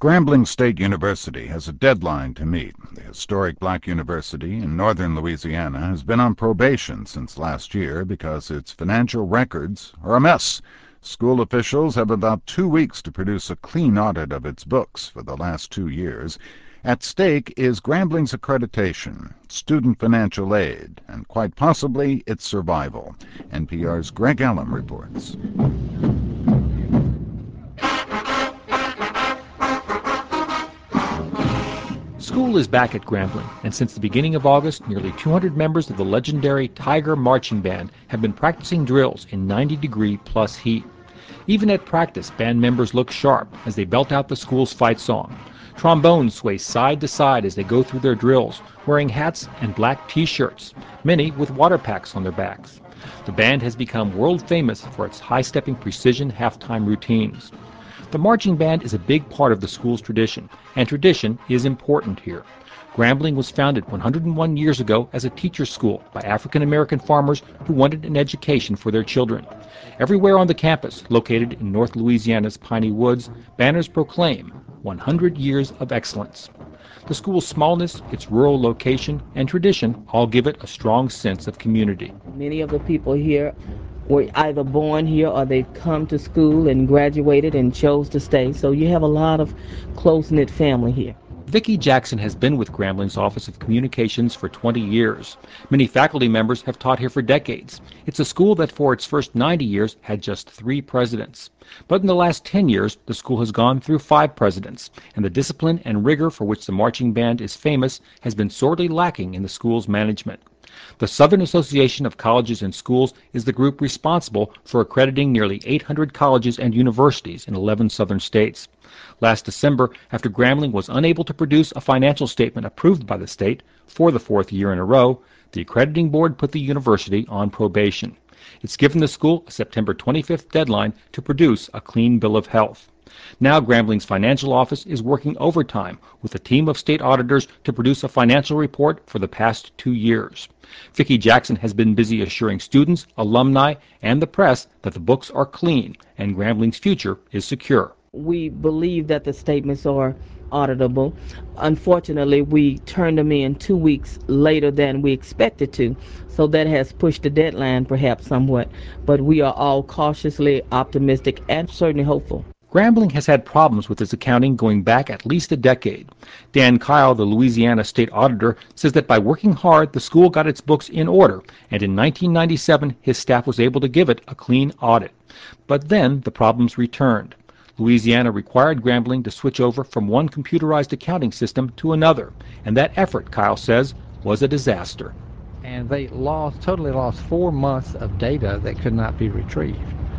Grambling State University has a deadline to meet. The historic black university in northern Louisiana has been on probation since last year because its financial records are a mess. School officials have about 2 weeks to produce a clean audit of its books for the last 2 years. At stake is Grambling's accreditation, student financial aid, and quite possibly its survival. NPR's Greg Allen reports. School is back at Grambling, and since the beginning of August, nearly 200 members of the legendary Tiger Marching Band have been practicing drills in 90-degree-plus heat. Even at practice, band members look sharp as they belt out the school's fight song. Trombones sway side to side as they go through their drills, wearing hats and black T-shirts, many with water packs on their backs. The band has become world famous for its high-stepping precision halftime routines. The marching band is a big part of the school's tradition, and tradition is important here. Grambling was founded 101 years ago as a teacher's school by African-American farmers who wanted an education for their children. Everywhere on the campus, located in North Louisiana's piney woods, banners proclaim 100 years of excellence. The school's smallness, its rural location, and tradition all give it a strong sense of community. Many of the people here were either born here or they've come to school and graduated and chose to stay. So you have a lot of close-knit family here. Vicki Jackson has been with Grambling's Office of Communications for 20 years. Many faculty members have taught here for decades. It's a school that for its first 90 years had just 3 presidents. But in the last 10 years, the school has gone through 5 presidents, and the discipline and rigor for which the marching band is famous has been sorely lacking in the school's management. The Southern Association of Colleges and Schools is the group responsible for accrediting nearly 800 colleges and universities in 11 southern states. Last December, after Grambling was unable to produce a financial statement approved by the state for the 4th year in a row, the accrediting board put the university on probation. It's given the school a September 25th deadline to produce a clean bill of health. Now Grambling's financial office is working overtime with a team of state auditors to produce a financial report for the past 2 years. Vicki Jackson has been busy assuring students, alumni, and the press that the books are clean and Grambling's future is secure. We believe that the statements are auditable. Unfortunately, we turned them in 2 weeks later than we expected to, so that has pushed the deadline perhaps somewhat, but we are all cautiously optimistic and certainly hopeful. Grambling has had problems with its accounting going back at least a decade. Dan Kyle, the Louisiana state auditor, says that by working hard, the school got its books in order, and in 1997, his staff was able to give it a clean audit. But then the problems returned. Louisiana required Grambling to switch over from one computerized accounting system to another, and that effort, Kyle says, was a disaster. And they totally lost 4 months of data that could not be retrieved.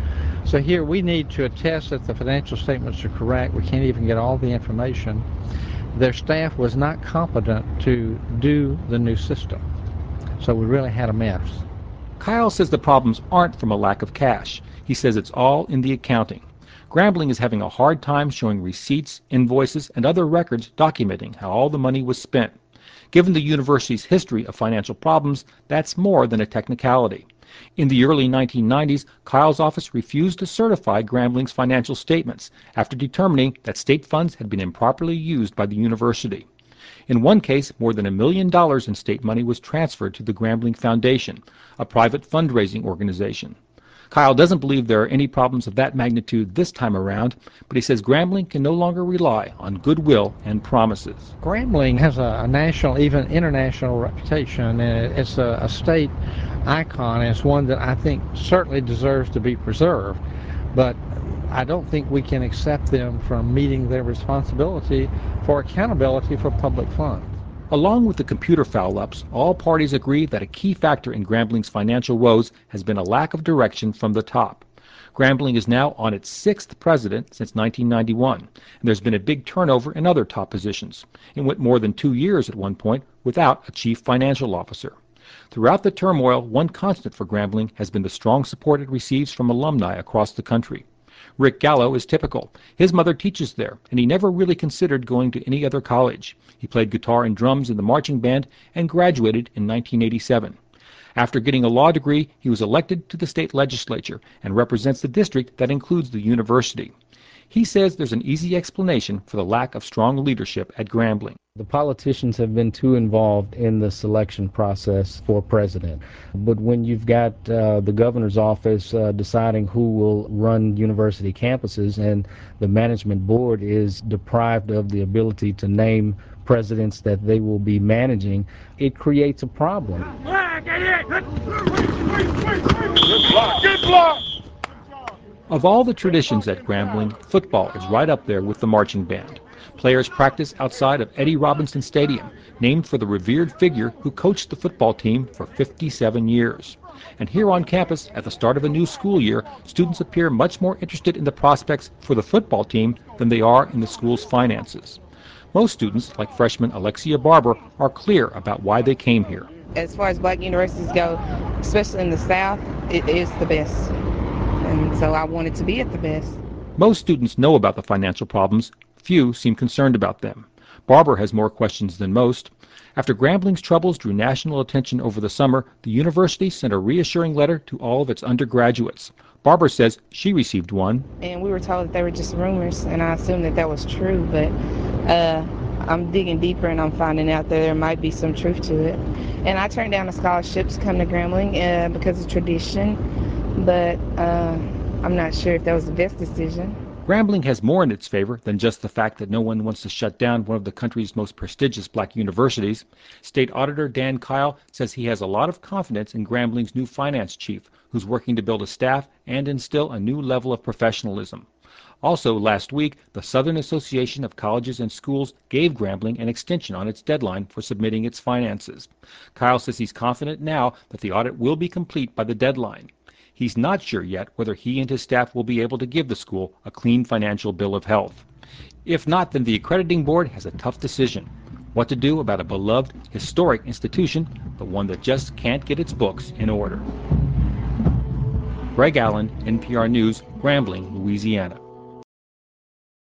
So here we need to attest that the financial statements are correct. We can't even get all the information. Their staff was not competent to do the new system. So we really had a mess. Kyle says the problems aren't from a lack of cash. He says it's all in the accounting. Grambling is having a hard time showing receipts, invoices, and other records documenting how all the money was spent. Given the university's history of financial problems, that's more than a technicality. In the early 1990s, Kyle's office refused to certify Grambling's financial statements after determining that state funds had been improperly used by the university. In one case, more than $1 million in state money was transferred to the Grambling Foundation, a private fundraising organization. Kyle doesn't believe there are any problems of that magnitude this time around, but he says Grambling can no longer rely on goodwill and promises. Grambling has a national, even international reputation, and it's a state icon, and it's one that I think certainly deserves to be preserved. But I don't think we can accept them from meeting their responsibility for accountability for public funds. Along with the computer foul-ups, all parties agree that a key factor in Grambling's financial woes has been a lack of direction from the top. Grambling is now on its 6th president since 1991, and there's been a big turnover in other top positions. It went more than 2 years at one point without a chief financial officer. Throughout the turmoil, one constant for Grambling has been the strong support it receives from alumni across the country. Rick Gallo is typical. His mother teaches there, and he never really considered going to any other college. He played guitar and drums in the marching band and graduated in 1987. After getting a law degree, he was elected to the state legislature and represents the district that includes the university. He says there's an easy explanation for the lack of strong leadership at Grambling. The politicians have been too involved in the selection process for president. But when you've got the governor's office deciding who will run university campuses and the management board is deprived of the ability to name presidents that they will be managing, it creates a problem. Good block! Of all the traditions at Grambling, football is right up there with the marching band. Players practice outside of Eddie Robinson Stadium, named for the revered figure who coached the football team for 57 years. And here on campus, at the start of a new school year, students appear much more interested in the prospects for the football team than they are in the school's finances. Most students, like freshman Alexia Barber, are clear about why they came here. As far as black universities go, especially in the South, it is the best. And so I wanted to be at the best. Most students know about the financial problems. Few seem concerned about them. Barber has more questions than most. After Grambling's troubles drew national attention over the summer, the university sent a reassuring letter to all of its undergraduates. Barber says she received one. And we were told that they were just rumors, and I assumed that that was true, but I'm digging deeper and I'm finding out that there might be some truth to it. And I turned down a scholarship to come to Grambling because of tradition, but I'm not sure if that was the best decision. Grambling has more in its favor than just the fact that no one wants to shut down one of the country's most prestigious black universities. State Auditor Dan Kyle says he has a lot of confidence in Grambling's new finance chief, who's working to build a staff and instill a new level of professionalism. Also, last week, the Southern Association of Colleges and Schools gave Grambling an extension on its deadline for submitting its finances. Kyle says he's confident now that the audit will be complete by the deadline. He's not sure yet whether he and his staff will be able to give the school a clean financial bill of health. If not, then the accrediting board has a tough decision: what to do about a beloved, historic institution, but one that just can't get its books in order. Greg Allen, NPR News, Grambling, Louisiana.